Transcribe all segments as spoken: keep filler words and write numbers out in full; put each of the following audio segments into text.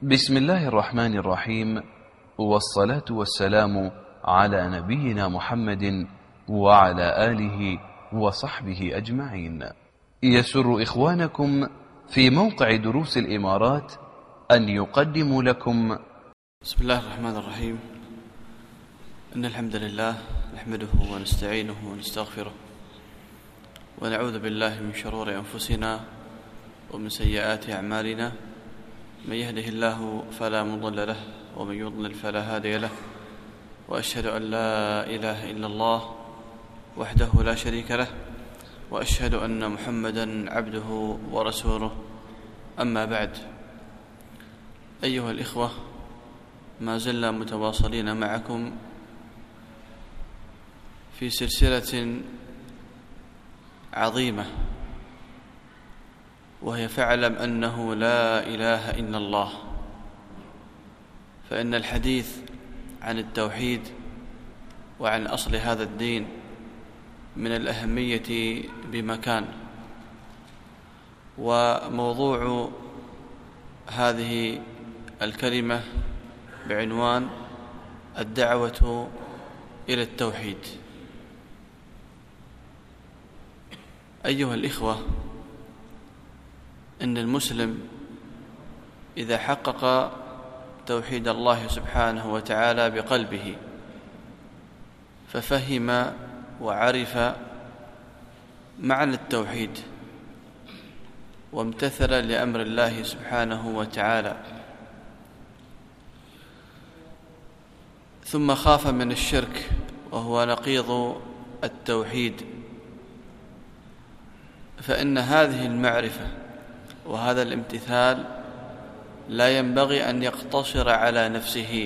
بسم الله الرحمن الرحيم، والصلاة والسلام على نبينا محمد وعلى آله وصحبه أجمعين. يسر إخوانكم في موقع دروس الإمارات أن يقدموا لكم بسم الله الرحمن الرحيم. إن الحمد لله نحمده ونستعينه ونستغفره ونعوذ بالله من شرور أنفسنا ومن سيئات أعمالنا. من يهده الله فلا مضل له ومن يضلل فلا هادي له، وأشهد أن لا إله إلا الله وحده لا شريك له، وأشهد أن محمدا عبده ورسوله. أما بعد، أيها الإخوة، ما زلنا متواصلين معكم في سلسلة عظيمة، وهي فاعلم أنه لا إله إلا الله. فإن الحديث عن التوحيد وعن أصل هذا الدين من الأهمية بمكان، وموضوع هذه الكلمة بعنوان الدعوة إلى التوحيد. أيها الإخوة، إن المسلم إذا حقق توحيد الله سبحانه وتعالى بقلبه، ففهم وعرف معنى التوحيد وامتثل لأمر الله سبحانه وتعالى، ثم خاف من الشرك وهو نقيض التوحيد، فإن هذه المعرفة وهذا الامتثال لا ينبغي أن يقتصر على نفسه،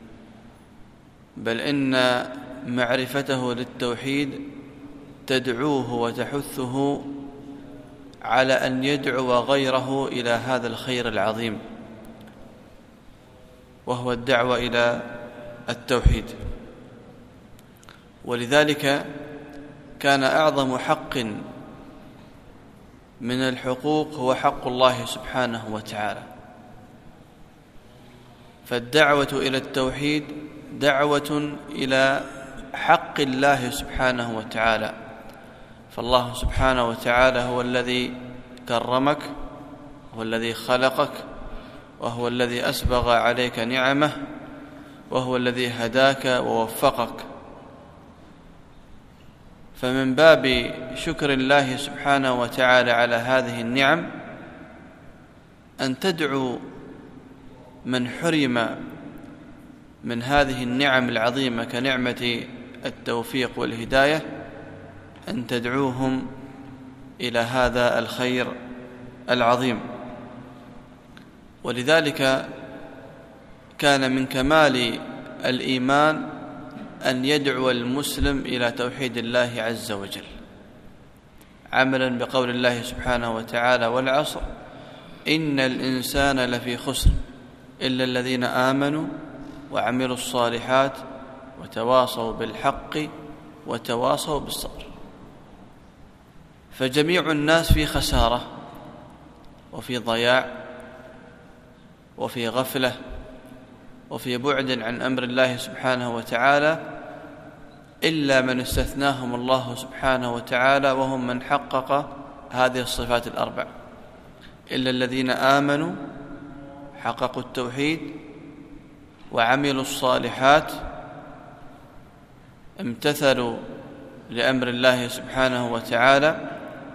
بل إن معرفته للتوحيد تدعوه وتحثه على أن يدعو غيره إلى هذا الخير العظيم، وهو الدعوة إلى التوحيد. ولذلك كان أعظم حق من الحقوق هو حق الله سبحانه وتعالى. فالدعوة إلى التوحيد دعوة إلى حق الله سبحانه وتعالى، فالله سبحانه وتعالى هو الذي كرمك، هو الذي خلقك، وهو الذي أسبغ عليك نعمه، وهو الذي هداك ووفقك. فمن باب شكر الله سبحانه وتعالى على هذه النعم أن تدعو من حرم من هذه النعم العظيمة كنعمة التوفيق والهداية، أن تدعوهم إلى هذا الخير العظيم. ولذلك كان من كمال الإيمان أن يدعو المسلم إلى توحيد الله عز وجل، عملا بقول الله سبحانه وتعالى: والعصر إن الإنسان لفي خسر إلا الذين آمنوا وعملوا الصالحات وتواصوا بالحق وتواصوا بالصبر. فجميع الناس في خسارة وفي ضياع وفي غفلة وفي بعد عن أمر الله سبحانه وتعالى، إلا من استثناهم الله سبحانه وتعالى، وهم من حقق هذه الصفات الأربع: إلا الذين آمنوا، حققوا التوحيد، وعملوا الصالحات، امتثلوا لأمر الله سبحانه وتعالى،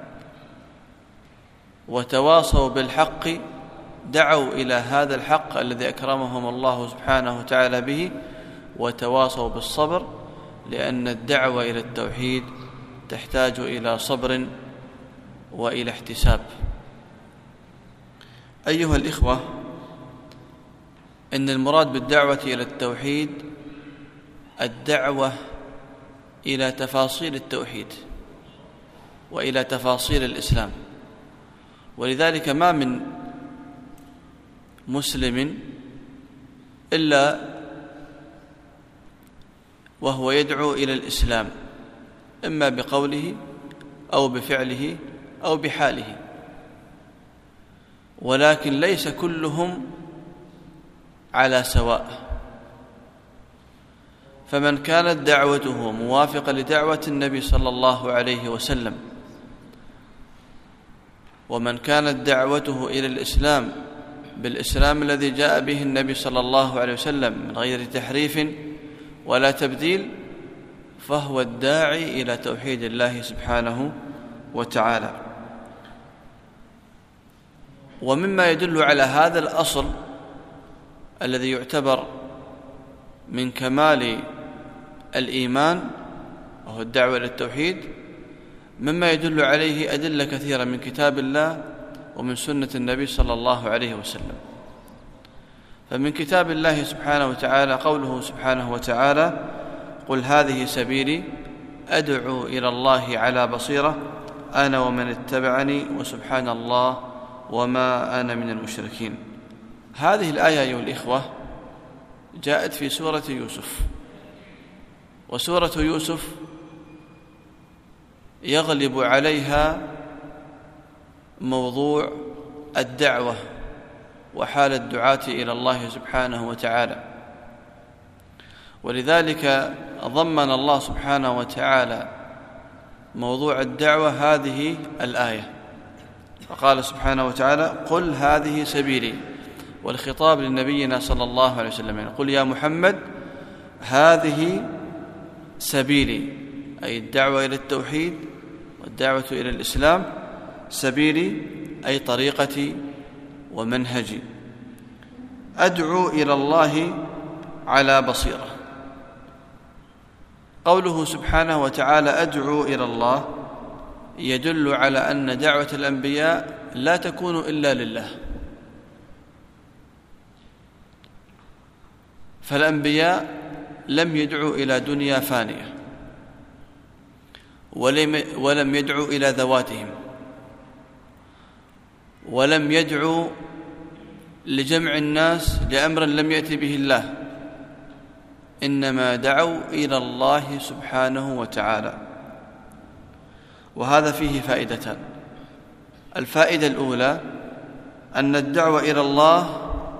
وتواصوا بالحق، دعوا إلى هذا الحق الذي أكرمهم الله سبحانه وتعالى به، وتواصوا بالصبر، لأن الدعوة إلى التوحيد تحتاج إلى صبر وإلى احتساب. أيها الإخوة، إن المراد بالدعوة إلى التوحيد الدعوة إلى تفاصيل التوحيد وإلى تفاصيل الإسلام. ولذلك ما من مسلم إلا وهو يدعو إلى الإسلام، إما بقوله أو بفعله أو بحاله، ولكن ليس كلهم على سواء، فمن كانت دعوته موافقة لدعوة النبي صلى الله عليه وسلم، ومن كانت دعوته إلى الإسلام بالإسلام الذي جاء به النبي صلى الله عليه وسلم من غير تحريف ولا تبديل، فهو الداعي إلى توحيد الله سبحانه وتعالى. ومما يدل على هذا الأصل الذي يعتبر من كمال الإيمان وهو الدعوة إلى التوحيد، مما يدل عليه أدلة كثيرة من كتاب الله ومن سنة النبي صلى الله عليه وسلم. فمن كتاب الله سبحانه وتعالى قوله سبحانه وتعالى: قل هذه سبيلي أدعو إلى الله على بصيرة أنا ومن اتبعني وسبحان الله وما أنا من المشركين. هذه الآية أيها الإخوة جاءت في سورة يوسف، وسورة يوسف يغلب عليها موضوع الدعوة وحال الدعاة إلى الله سبحانه وتعالى، ولذلك ضمن الله سبحانه وتعالى موضوع الدعوة هذه الآية، فقال سبحانه وتعالى: قل هذه سبيلي، والخطاب لنبينا صلى الله عليه وسلم، يعني قل يا محمد هذه سبيلي، أي الدعوة إلى التوحيد والدعوة إلى الإسلام، سبيلي أي طريقتي ومنهجي، أدعو إلى الله على بصيرة. قوله سبحانه وتعالى أدعو إلى الله يدل على أن دعوة الأنبياء لا تكون إلا لله، فالأنبياء لم يدعوا إلى دنيا فانية، ولم يدعوا إلى ذواتهم، ولم يدعوا لجمع الناس لأمر لم يأتي به الله، إنما دعوا إلى الله سبحانه وتعالى. وهذا فيه فائدتان: الفائدة الأولى أن الدعوة إلى الله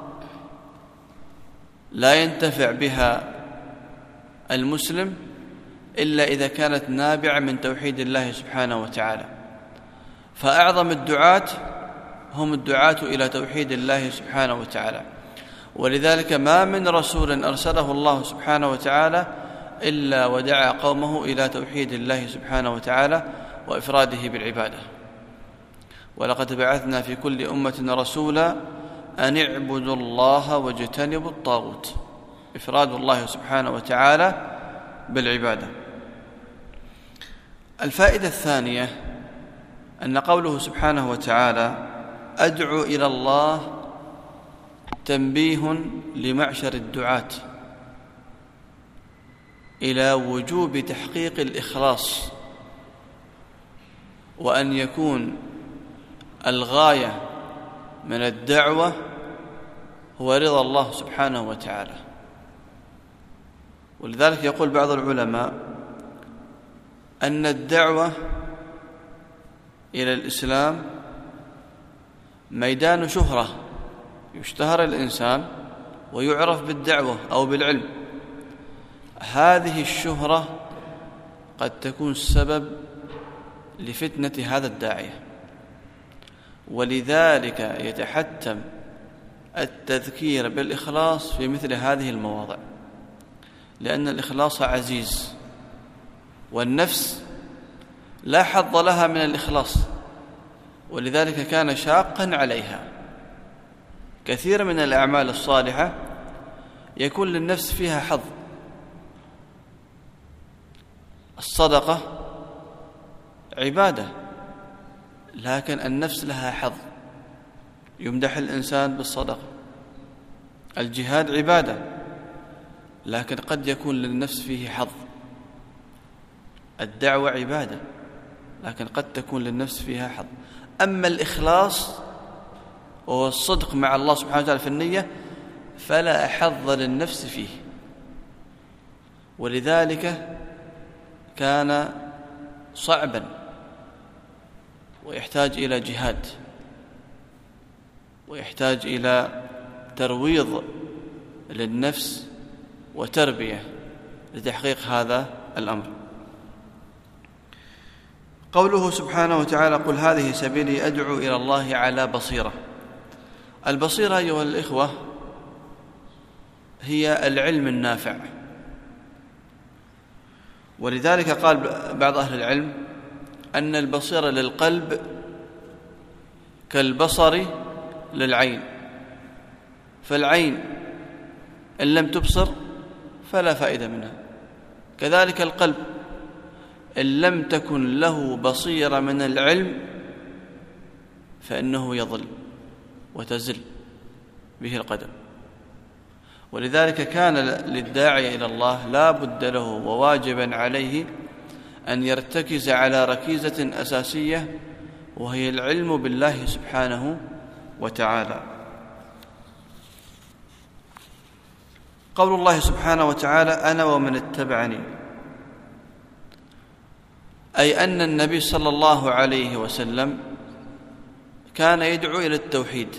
لا ينتفع بها المسلم إلا إذا كانت نابعة من توحيد الله سبحانه وتعالى، فأعظم الدعاة هم الدعاة إلى توحيد الله سبحانه وتعالى، ولذلك ما من رسول أرسله الله سبحانه وتعالى إلا ودعا قومه إلى توحيد الله سبحانه وتعالى وإفراده بالعبادة. ولقد بعثنا في كل أمة رسولا أن اعبدوا الله واجتنبوا الطاغوت، إفراد الله سبحانه وتعالى بالعبادة. الفائدة الثانية أن قوله سبحانه وتعالى أدعو إلى الله تنبيه لمعشر الدعاة إلى وجوب تحقيق الإخلاص، وأن يكون الغاية من الدعوة هو رضا الله سبحانه وتعالى. ولذلك يقول بعض العلماء أن الدعوة إلى الإسلام ميدان شهرة، يشتهر الإنسان ويعرف بالدعوة أو بالعلم. هذه الشهرة قد تكون سبب لفتنة هذا الداعية، ولذلك يتحتم التذكير بالإخلاص في مثل هذه المواضع، لأن الإخلاص عزيز، والنفس لا حظ لها من الإخلاص، ولذلك كان شاقا عليها. كثير من الأعمال الصالحة يكون للنفس فيها حظ. الصدقة عبادة، لكن النفس لها حظ، يمدح الإنسان بالصدقة. الجهاد عبادة، لكن قد يكون للنفس فيه حظ. الدعوة عبادة، لكن قد تكون للنفس فيها حظ. أما الإخلاص وهو الصدق مع الله سبحانه وتعالى في النية فلا حظ للنفس فيه، ولذلك كان صعبا ويحتاج إلى جهاد، ويحتاج إلى ترويض للنفس وتربية لتحقيق هذا الأمر. قوله سبحانه وتعالى: قل هذه سبيلي أدعو إلى الله على بصيرة. البصيرة أيها الإخوة هي العلم النافع، ولذلك قال بعض أهل العلم أن البصيرة للقلب كالبصر للعين، فالعين إن لم تبصر فلا فائدة منها، كذلك القلب إن لم تكن له بصيرة من العلم فإنه يضل وتزل به القدم. ولذلك كان للداعي إلى الله لا بد له وواجبا عليه أن يرتكز على ركيزة أساسية، وهي العلم بالله سبحانه وتعالى. قول الله سبحانه وتعالى: أنا ومن اتبعني، أي أن النبي صلى الله عليه وسلم كان يدعو إلى التوحيد،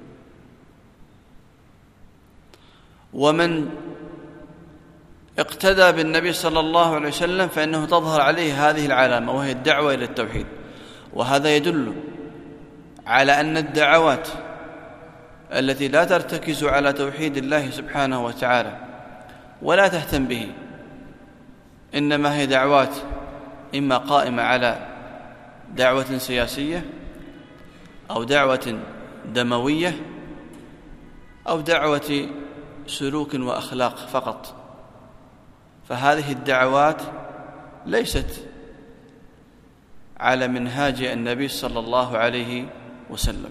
ومن اقتدى بالنبي صلى الله عليه وسلم فإنه تظهر عليه هذه العلامة، وهي الدعوة إلى التوحيد. وهذا يدل على أن الدعوات التي لا ترتكز على توحيد الله سبحانه وتعالى ولا تهتم به، إنما هي دعوات إما قائمة على دعوة سياسية أو دعوة دموية أو دعوة سلوك وأخلاق فقط، فهذه الدعوات ليست على منهاج النبي صلى الله عليه وسلم.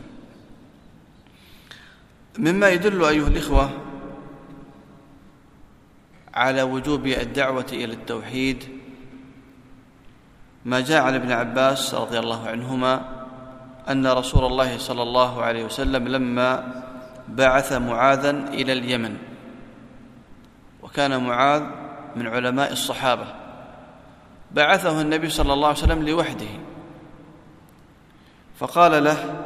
مما يدل أيها الإخوة على وجوب الدعوة إلى التوحيد ما جاء عن ابن عباس رضي الله عنهما أن رسول الله صلى الله عليه وسلم لما بعث معاذا إلى اليمن، وكان معاذ من علماء الصحابة، بعثه النبي صلى الله عليه وسلم لوحده، فقال له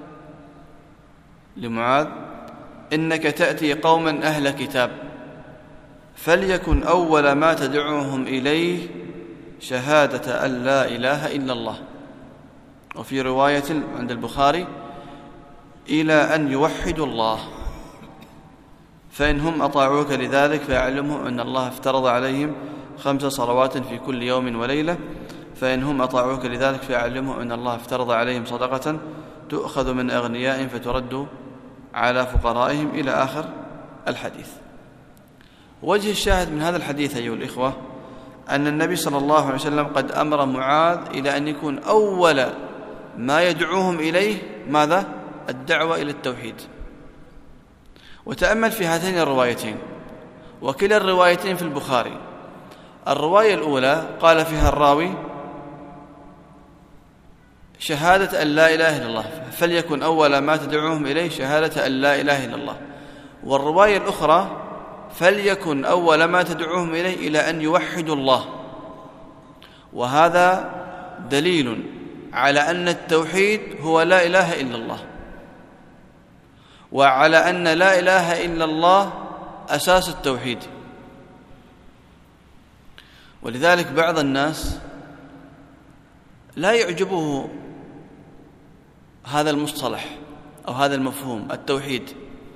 لمعاذ: إنك تأتي قوما أهل كتاب، فليكن أول ما تدعوهم إليه شهادة أن لا إله إلا الله، وفي رواية عند البخاري: إلى أن يوحدوا الله، فإن هم أطاعوك لذلك فيعلمهم أن الله افترض عليهم خمس صلوات في كل يوم وليلة، فإن هم أطاعوك لذلك فيعلمهم أن الله افترض عليهم صدقة تؤخذ من أغنيائهم فترد على فقرائهم، إلى آخر الحديث. وجه الشاهد من هذا الحديث أيها الإخوة أن النبي صلى الله عليه وسلم قد أمر معاذ إلى أن يكون أول ما يدعوهم إليه ماذا؟ الدعوة إلى التوحيد. وتأمل في هاتين الروايتين، وكلا الروايتين في البخاري. الرواية الأولى قال فيها الراوي: شهادة أن لا إله إلا الله، فليكن أول ما تدعوهم إليه شهادة أن لا إله إلا الله. والرواية الأخرى: فليكن أول ما تدعوهم إليه إلى أن يوحدوا الله. وهذا دليل على أن التوحيد هو لا إله إلا الله، وعلى أن لا إله إلا الله أساس التوحيد. ولذلك بعض الناس لا يعجبه هذا المصطلح أو هذا المفهوم التوحيد،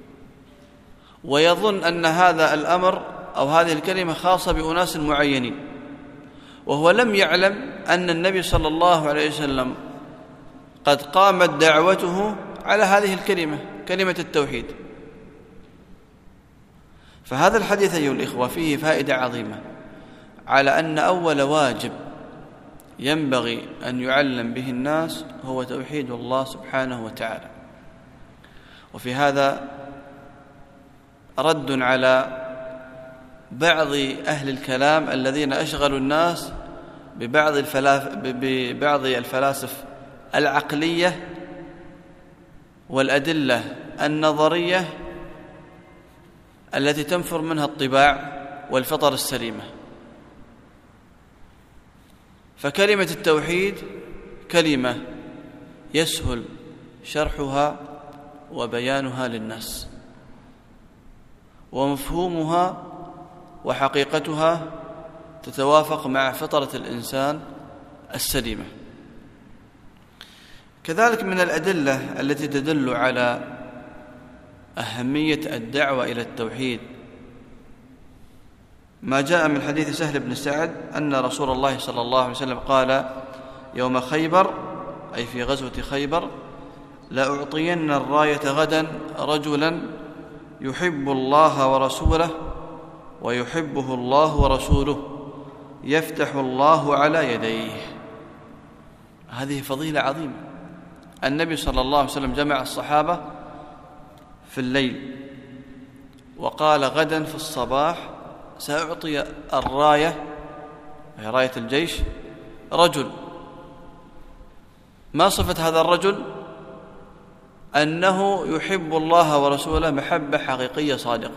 ويظن أن هذا الأمر أو هذه الكلمة خاصة بأناس معينين، وهو لم يعلم أن النبي صلى الله عليه وسلم قد قامت دعوته على هذه الكلمة، كلمة التوحيد. فهذا الحديث أيها الإخوة فيه فائدة عظيمة على أن أول واجب ينبغي أن يعلم به الناس هو توحيد الله سبحانه وتعالى. وفي هذا رد على بعض أهل الكلام الذين أشغلوا الناس ببعض ببعض الفلاسف العقلية والأدلة النظرية التي تنفر منها الطباع والفطر السليمة. فكلمة التوحيد كلمة يسهل شرحها وبيانها للناس، ومفهومها وحقيقتها تتوافق مع فطرة الإنسان السليمة. كذلك من الأدلة التي تدل على أهمية الدعوة إلى التوحيد ما جاء من حديث سهل بن سعد أن رسول الله صلى الله عليه وسلم قال يوم خيبر، أي في غزوة خيبر: لأعطين الراية غدا رجلا يحب الله ورسوله ويحبه الله ورسوله يفتح الله على يديه. هذه فضيلة عظيمة. النبي صلى الله عليه وسلم جمع الصحابة في الليل وقال غدا في الصباح سأعطي الراية، هي راية الجيش، رجل. ما صفة هذا الرجل؟ أنه يحب الله ورسوله محبة حقيقية صادقة،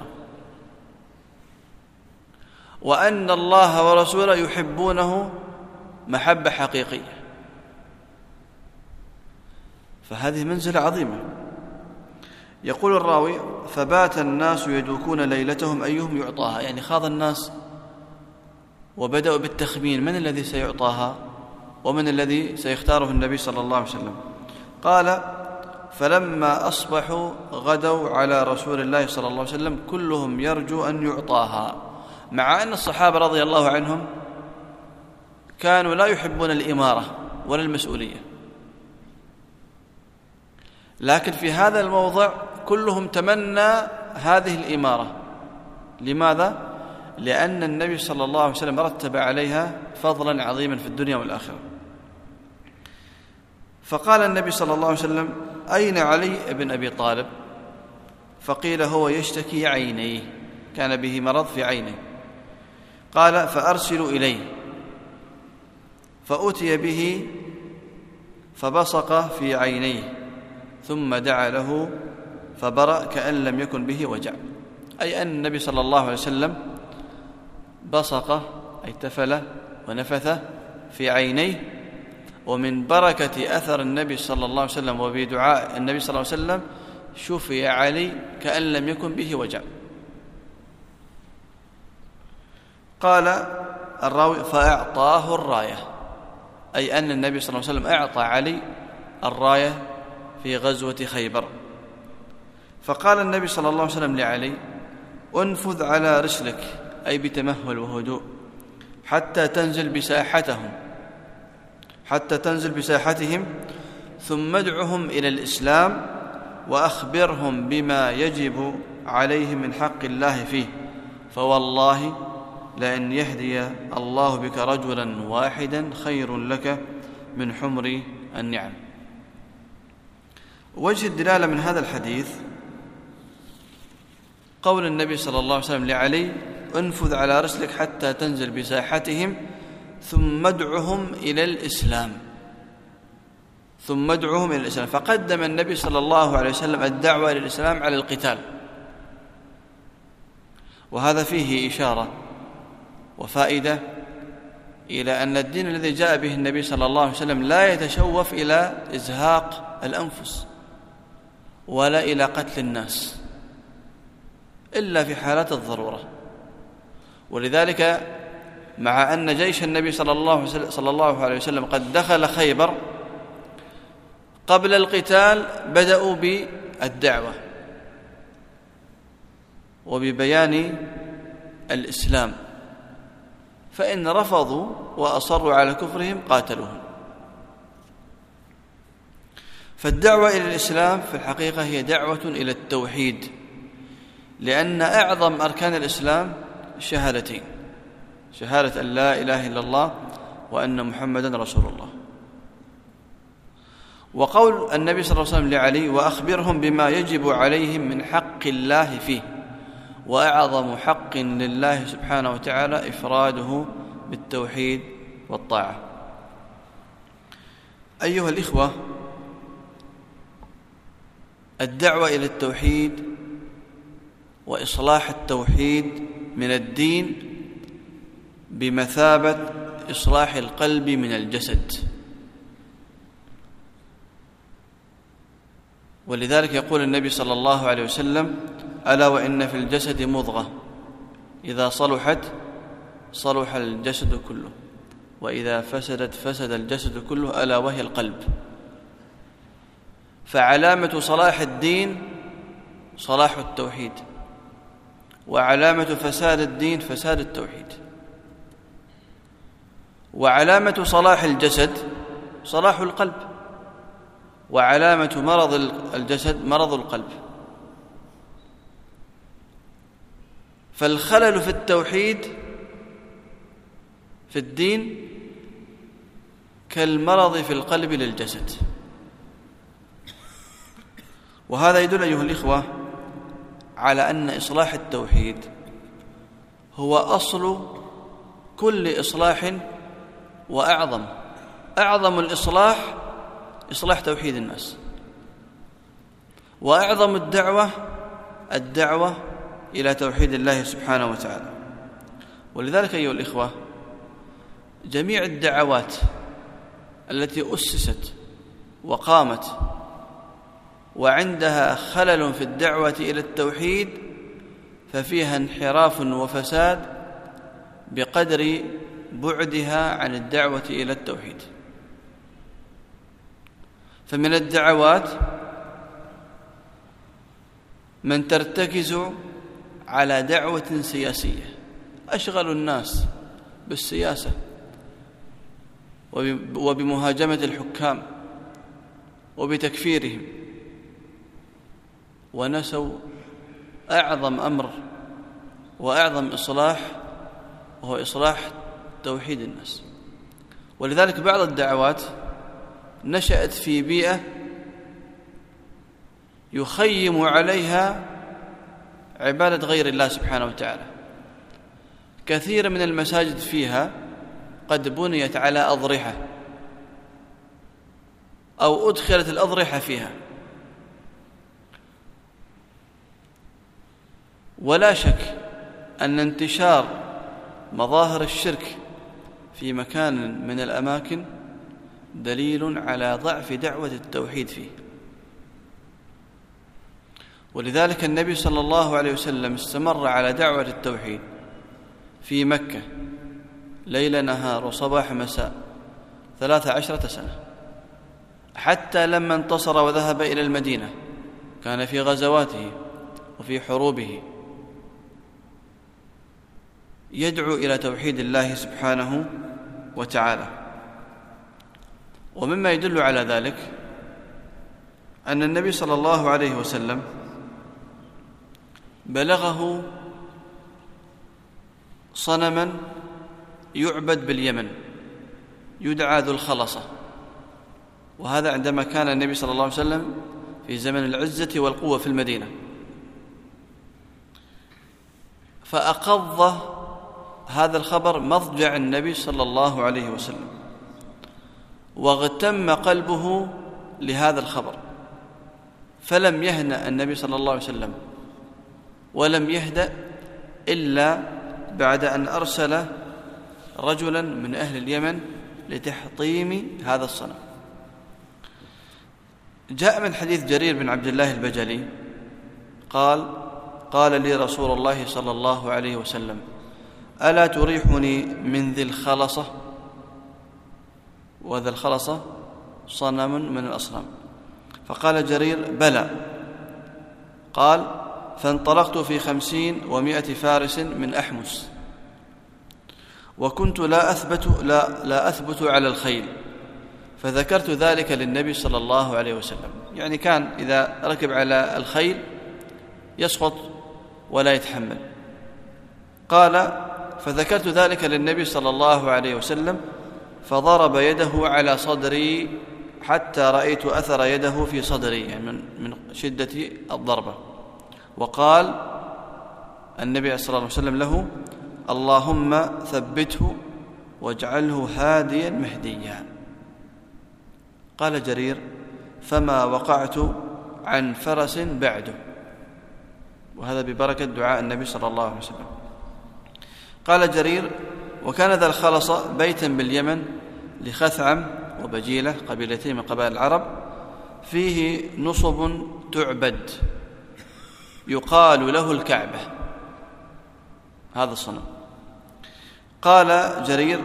وأن الله ورسوله يحبونه محبة حقيقية. فهذه منزلة عظيمة. يقول الراوي: فبات الناس يدوكون ليلتهم أيهم يعطاها، يعني خاض الناس وبدأوا بالتخمين من الذي سيعطاها ومن الذي سيختاره النبي صلى الله عليه وسلم. قال: فلما أصبحوا غدوا على رسول الله صلى الله عليه وسلم كلهم يرجو أن يعطاها، مع أن الصحابة رضي الله عنهم كانوا لا يحبون الإمارة ولا المسؤولية، لكن في هذا الموضع كلهم تمنى هذه الإمارة. لماذا؟ لأن النبي صلى الله عليه وسلم رتب عليها فضلا عظيما في الدنيا والآخرة. فقال النبي صلى الله عليه وسلم: أين علي بن أبي طالب؟ فقيل: هو يشتكي عينيه، كان به مرض في عينه. قال: فأرسلوا إليه. فأتي به فبصق في عينيه ثم دعا له فبرأ كأن لم يكن به وجع، أي أن النبي صلى الله عليه وسلم بصق، أي تفل ونفث في عينيه، ومن بركة أثر النبي صلى الله عليه وسلم وبدعاء النبي صلى الله عليه وسلم شفي علي كأن لم يكن به وجع. قال الراوي: فأعطاه الراية، أي أن النبي صلى الله عليه وسلم أعطى علي الراية في غزوة خيبر. فقال النبي صلى الله عليه وسلم لعلي: انفذ على رسلك، أي بتمهل وهدوء، حتى تنزل بساحتهم حتى تنزل بساحتهم ثم ادعهم إلى الإسلام وأخبرهم بما يجب عليهم من حق الله فيه، فوالله لأن يهدي الله بك رجلا واحدا خير لك من حمر النعم. وجه الدلالة من هذا الحديث قول النبي صلى الله عليه وسلم لعلي: انفذ على رسلك حتى تنزل بساحتهم ثم ادعهم إلى الإسلام ثم ادعهم إلى الإسلام فقدم النبي صلى الله عليه وسلم الدعوة إلى الإسلام على القتال، وهذا فيه إشارة وفائدة إلى أن الدين الذي جاء به النبي صلى الله عليه وسلم لا يتشوف إلى إزهاق الأنفس ولا إلى قتل الناس إلا في حالات الضرورة. ولذلك مع أن جيش النبي صلى الله عليه وسلم قد دخل خيبر، قبل القتال بدأوا بالدعوة وببيان الإسلام، فإن رفضوا وأصروا على كفرهم قاتلوهم. فالدعوة إلى الإسلام في الحقيقة هي دعوة إلى التوحيد، لأن أعظم أركان الإسلام شهادتين: شهادة أن لا إله إلا الله وأن محمدا رسول الله. وقول النبي صلى الله عليه وسلم لعلي: وأخبرهم بما يجب عليهم من حق الله فيه، وأعظم حق لله سبحانه وتعالى إفراده بالتوحيد والطاعة. أيها الإخوة، الدعوة إلى التوحيد وإصلاح التوحيد من الدين بمثابة إصلاح القلب من الجسد. ولذلك يقول النبي صلى الله عليه وسلم: ألا وإن في الجسد مضغة إذا صلحت صلح الجسد كله وإذا فسدت فسد الجسد كله ألا وهي القلب. فعلامة صلاح الدين صلاح التوحيد، وعلامة فساد الدين فساد التوحيد، وعلامة صلاح الجسد صلاح القلب، وعلامة مرض الجسد مرض القلب. فالخلل في التوحيد في الدين كالمرض في القلب للجسد. وهذا يدل أيها الإخوة على أن إصلاح التوحيد هو أصل كل إصلاح وأعظم. أعظم الإصلاح إصلاح توحيد الناس، وأعظم الدعوة الدعوة إلى توحيد الله سبحانه وتعالى. ولذلك أيها الإخوة جميع الدعوات التي أسست وقامت وعندها خلل في الدعوة إلى التوحيد ففيها انحراف وفساد بقدر بعدها عن الدعوة إلى التوحيد. فمن الدعوات من ترتكز على دعوة سياسية، أشغل الناس بالسياسة وبمهاجمة الحكام وبتكفيرهم، ونسوا أعظم أمر وأعظم إصلاح وهو إصلاح توحيد الناس. ولذلك بعض الدعوات نشأت في بيئة يخيم عليها عبادة غير الله سبحانه وتعالى. كثير من المساجد فيها قد بنيت على أضرحة أو أدخلت الأضرحة فيها. ولا شك أن انتشار مظاهر الشرك في مكان من الأماكن دليل على ضعف دعوة التوحيد فيه. ولذلك النبي صلى الله عليه وسلم استمر على دعوة التوحيد في مكة ليل نهار وصباح مساء ثلاث عشرة سنة، حتى لما انتصر وذهب إلى المدينة كان في غزواته وفي حروبه يدعو إلى توحيد الله سبحانه وتعالى. ومما يدل على ذلك أن النبي صلى الله عليه وسلم بلغه صنما يعبد باليمن يدعى ذو الخلصة، وهذا عندما كان النبي صلى الله عليه وسلم في زمن العزة والقوة في المدينة. فأقض هذا الخبر مضجع النبي صلى الله عليه وسلم، واغتم قلبه لهذا الخبر، فلم يهنأ النبي صلى الله عليه وسلم ولم يهدأ إلا بعد أن أرسل رجلا من أهل اليمن لتحطيم هذا الصنم. جاء من حديث جرير بن عبد الله البجلي قال: قال لي رسول الله صلى الله عليه وسلم: ألا تريحني من ذي الخلصة؟ وذا الخلصة صنم من الأصنام. فقال جرير: بلى. قال: فانطلقت في خمسين ومائة فارس من أحمس، وكنت لا أثبت, لا, لا أثبت على الخيل، فذكرت ذلك للنبي صلى الله عليه وسلم. يعني كان إذا ركب على الخيل يسقط ولا يتحمل. قال: فذكرت ذلك للنبي صلى الله عليه وسلم، فضرب يده على صدري حتى رأيت أثر يده في صدري، يعني من, من شدة الضربة. وقال النبي صلى الله عليه وسلم له: اللهم ثبته واجعله هاديا مهديا. قال جرير: فما وقعت عن فرس بعده. وهذا ببركة دعاء النبي صلى الله عليه وسلم. قال جرير: وكان ذا الخلصة بيتا باليمن لخثعم وبجيلة، قبيلتين من قبائل العرب، فيه نصب تعبد، يقال له الكعبة، هذا الصنم. قال جرير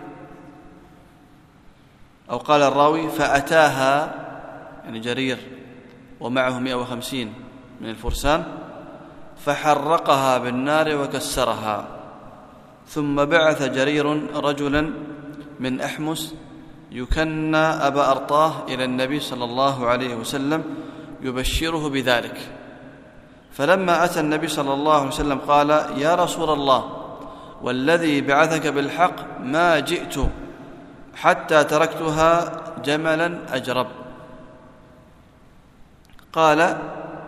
أو قال الراوي: فأتاها، يعني جرير ومعه مئة وخمسين من الفرسان، فحرقها بالنار وكسرها. ثم بعث جرير رجلا من أحمس يكنى أبا أرطاه إلى النبي صلى الله عليه وسلم يبشره بذلك. فلما أتى النبي صلى الله عليه وسلم قال: يا رسول الله، والذي بعثك بالحق ما جئت حتى تركتها جملا أجرب. قال: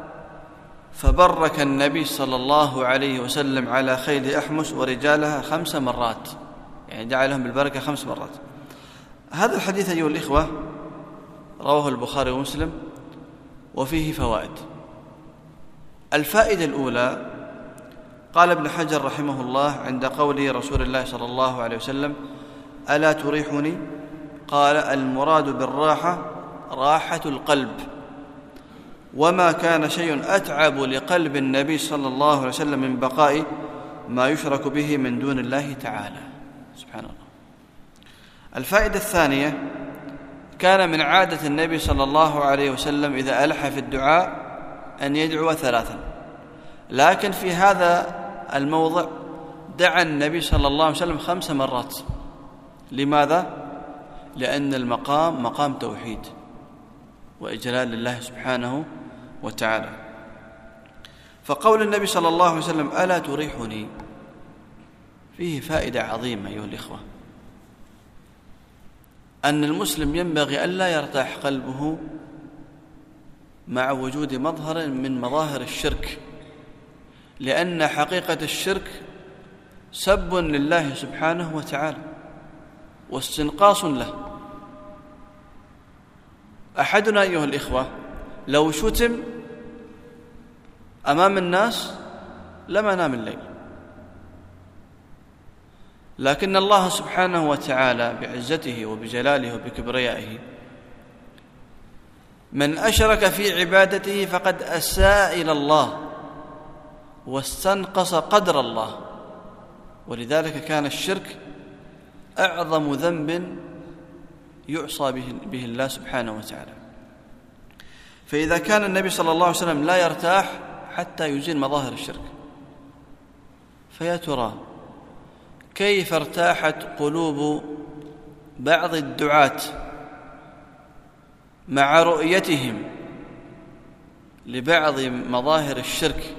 فبرك النبي صلى الله عليه وسلم على خيل أحمس ورجالها خمس مرات، يعني دعا لهم بالبركة خمس مرات. هذا الحديث أيها الإخوة رواه البخاري ومسلم، وفيه فوائد. الفائدة الأولى: قال ابن حجر رحمه الله عند قول رسول الله صلى الله عليه وسلم: ألا تريحني؟ قال: المراد بالراحة راحة القلب، وما كان شيء أتعب لقلب النبي صلى الله عليه وسلم من بقاء ما يشرك به من دون الله تعالى. سبحان الله. الفائدة الثانية: كان من عادة النبي صلى الله عليه وسلم إذا ألح في الدعاء أن يدعو ثلاثا، لكن في هذا الموضع دعا النبي صلى الله عليه وسلم خمس مرات. لماذا؟ لأن المقام مقام توحيد وإجلال لله سبحانه وتعالى. فقول النبي صلى الله عليه وسلم: ألا تريحني؟ فيه فائدة عظيمة أيها الإخوة، أن المسلم ينبغي ألا يرتاح قلبه مع وجود مظهر من مظاهر الشرك، لأن حقيقة الشرك سب لله سبحانه وتعالى واستنقاص له. أحدنا أيها الإخوة لو شتم أمام الناس لما نام الليل، لكن الله سبحانه وتعالى بعزته وبجلاله وبكبريائه من أشرك في عبادته فقد أساء إلى الله واستنقص قدر الله، ولذلك كان الشرك أعظم ذنب يعصى به, به الله سبحانه وتعالى. فإذا كان النبي صلى الله عليه وسلم لا يرتاح حتى يزيل مظاهر الشرك، فيا ترى كيف ارتاحت قلوب بعض الدعاة مع رؤيتهم لبعض مظاهر الشرك،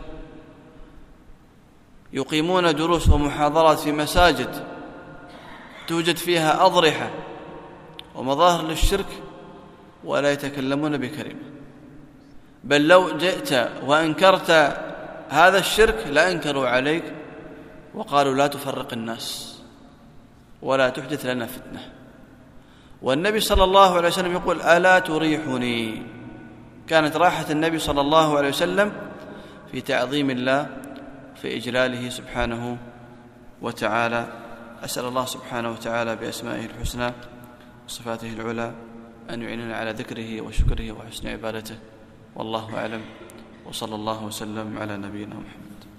يقيمون دروس ومحاضرات في مساجد توجد فيها أضرحة ومظاهر للشرك ولا يتكلمون بكلمة، بل لو جئت وأنكرت هذا الشرك لأنكروا عليك وقالوا: لا تفرق الناس ولا تحدث لنا فتنة. والنبي صلى الله عليه وسلم يقول: ألا تريحني؟ كانت راحة النبي صلى الله عليه وسلم في تعظيم الله، في إجلاله سبحانه وتعالى. أسأل الله سبحانه وتعالى بأسمائه الحسنى وصفاته العلى أن يعيننا على ذكره وشكره وحسن عبادته، والله أعلم، وصلى الله وسلم على نبينا محمد.